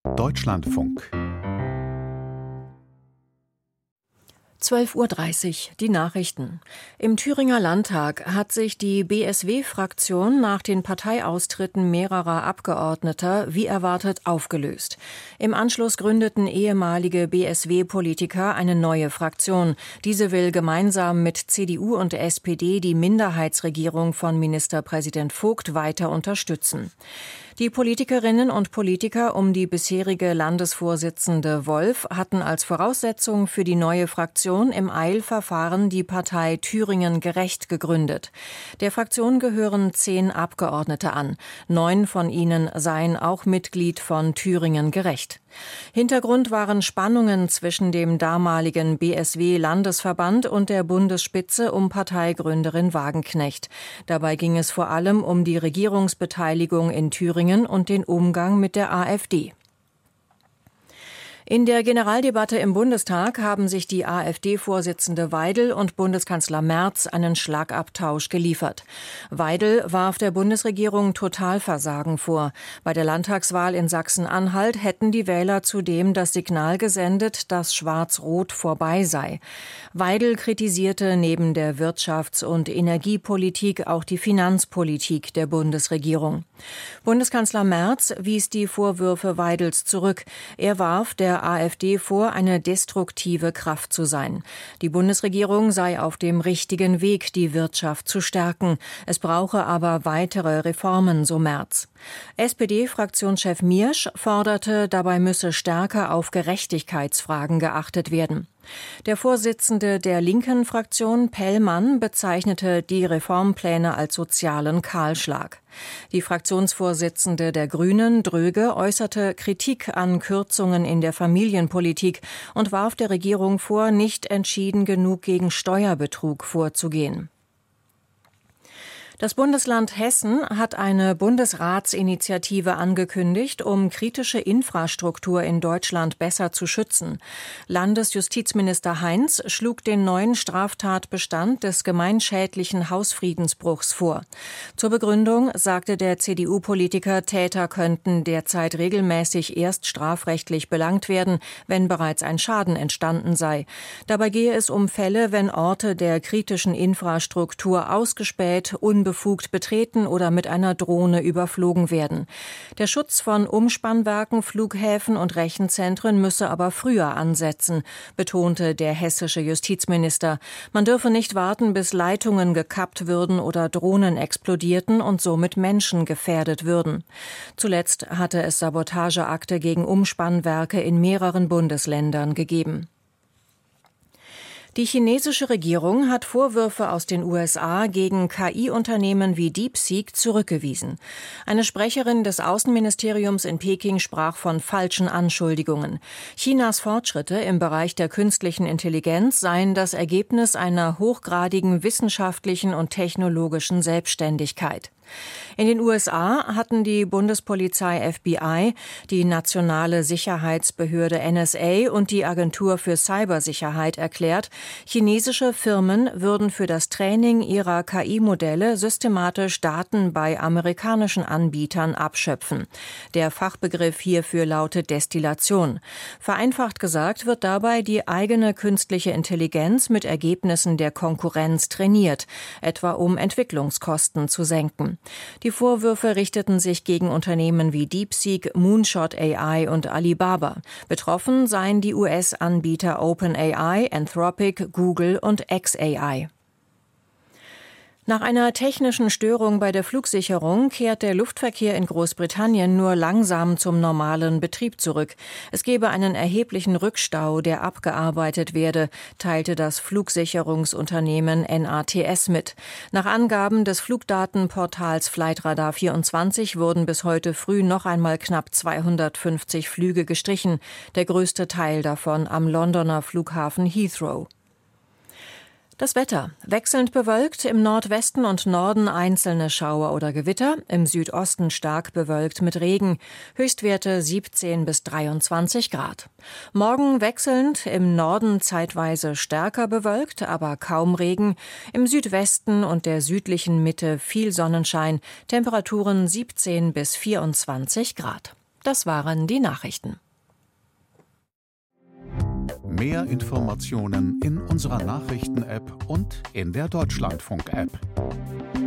Deutschlandfunk 12:30 Uhr, die Nachrichten. Im Thüringer Landtag hat sich die BSW-Fraktion nach den Parteiaustritten mehrerer Abgeordneter wie erwartet aufgelöst. Im Anschluss gründeten ehemalige BSW-Politiker eine neue Fraktion. Diese will gemeinsam mit CDU und SPD die Minderheitsregierung von Ministerpräsident Vogt weiter unterstützen. Die Politikerinnen und Politiker um die bisherige Landesvorsitzende Wolf hatten als Voraussetzung für die neue Fraktion im Eilverfahren die Partei Thüringen Gerecht gegründet. Der Fraktion gehören 10 Abgeordnete an. 9 von ihnen seien auch Mitglied von Thüringen Gerecht. Hintergrund waren Spannungen zwischen dem damaligen BSW-Landesverband und der Bundesspitze um Parteigründerin Wagenknecht. Dabei ging es vor allem um die Regierungsbeteiligung in Thüringen und den Umgang mit der AfD. In der Generaldebatte im Bundestag haben sich die AfD-Vorsitzende Weidel und Bundeskanzler Merz einen Schlagabtausch geliefert. Weidel warf der Bundesregierung Totalversagen vor. Bei der Landtagswahl in Sachsen-Anhalt hätten die Wähler zudem das Signal gesendet, dass Schwarz-Rot vorbei sei. Weidel kritisierte neben der Wirtschafts- und Energiepolitik auch die Finanzpolitik der Bundesregierung. Bundeskanzler Merz wies die Vorwürfe Weidels zurück. Er warf der AfD vor, eine destruktive Kraft zu sein. Die Bundesregierung sei auf dem richtigen Weg, die Wirtschaft zu stärken. Es brauche aber weitere Reformen, so Merz. SPD-Fraktionschef Miersch forderte, dabei müsse stärker auf Gerechtigkeitsfragen geachtet werden. Der Vorsitzende der linken Fraktion, Pellmann, bezeichnete die Reformpläne als sozialen Kahlschlag. Die Fraktionsvorsitzende der Grünen, Dröge, äußerte Kritik an Kürzungen in der Familienpolitik und warf der Regierung vor, nicht entschieden genug gegen Steuerbetrug vorzugehen. Das Bundesland Hessen hat eine Bundesratsinitiative angekündigt, um kritische Infrastruktur in Deutschland besser zu schützen. Landesjustizminister Heinz schlug den neuen Straftatbestand des gemeinschädlichen Hausfriedensbruchs vor. Zur Begründung sagte der CDU-Politiker, Täter könnten derzeit regelmäßig erst strafrechtlich belangt werden, wenn bereits ein Schaden entstanden sei. Dabei gehe es um Fälle, wenn Orte der kritischen Infrastruktur ausgespäht, unbefugt betreten oder mit einer Drohne überflogen werden. Der Schutz von Umspannwerken, Flughäfen und Rechenzentren müsse aber früher ansetzen, betonte der hessische Justizminister. Man dürfe nicht warten, bis Leitungen gekappt würden oder Drohnen explodierten und somit Menschen gefährdet würden. Zuletzt hatte es Sabotageakte gegen Umspannwerke in mehreren Bundesländern gegeben. Die chinesische Regierung hat Vorwürfe aus den USA gegen KI-Unternehmen wie DeepSeek zurückgewiesen. Eine Sprecherin des Außenministeriums in Peking sprach von falschen Anschuldigungen. Chinas Fortschritte im Bereich der künstlichen Intelligenz seien das Ergebnis einer hochgradigen wissenschaftlichen und technologischen Selbstständigkeit. In den USA hatten die Bundespolizei FBI, die nationale Sicherheitsbehörde NSA und die Agentur für Cybersicherheit erklärt, chinesische Firmen würden für das Training ihrer KI-Modelle systematisch Daten bei amerikanischen Anbietern abschöpfen. Der Fachbegriff hierfür lautet Destillation. Vereinfacht gesagt wird dabei die eigene künstliche Intelligenz mit Ergebnissen der Konkurrenz trainiert, etwa um Entwicklungskosten zu senken. Die Vorwürfe richteten sich gegen Unternehmen wie DeepSeek, Moonshot AI und Alibaba. Betroffen seien die US-Anbieter OpenAI, Anthropic, Google und xAI. Nach einer technischen Störung bei der Flugsicherung kehrt der Luftverkehr in Großbritannien nur langsam zum normalen Betrieb zurück. Es gebe einen erheblichen Rückstau, der abgearbeitet werde, teilte das Flugsicherungsunternehmen NATS mit. Nach Angaben des Flugdatenportals Flightradar24 wurden bis heute früh noch einmal knapp 250 Flüge gestrichen, der größte Teil davon am Londoner Flughafen Heathrow. Das Wetter. Wechselnd bewölkt, im Nordwesten und Norden einzelne Schauer oder Gewitter, im Südosten stark bewölkt mit Regen, Höchstwerte 17 bis 23 Grad. Morgen wechselnd, im Norden zeitweise stärker bewölkt, aber kaum Regen, im Südwesten und der südlichen Mitte viel Sonnenschein, Temperaturen 17 bis 24 Grad. Das waren die Nachrichten. Mehr Informationen in unserer Nachrichten-App und in der Deutschlandfunk-App.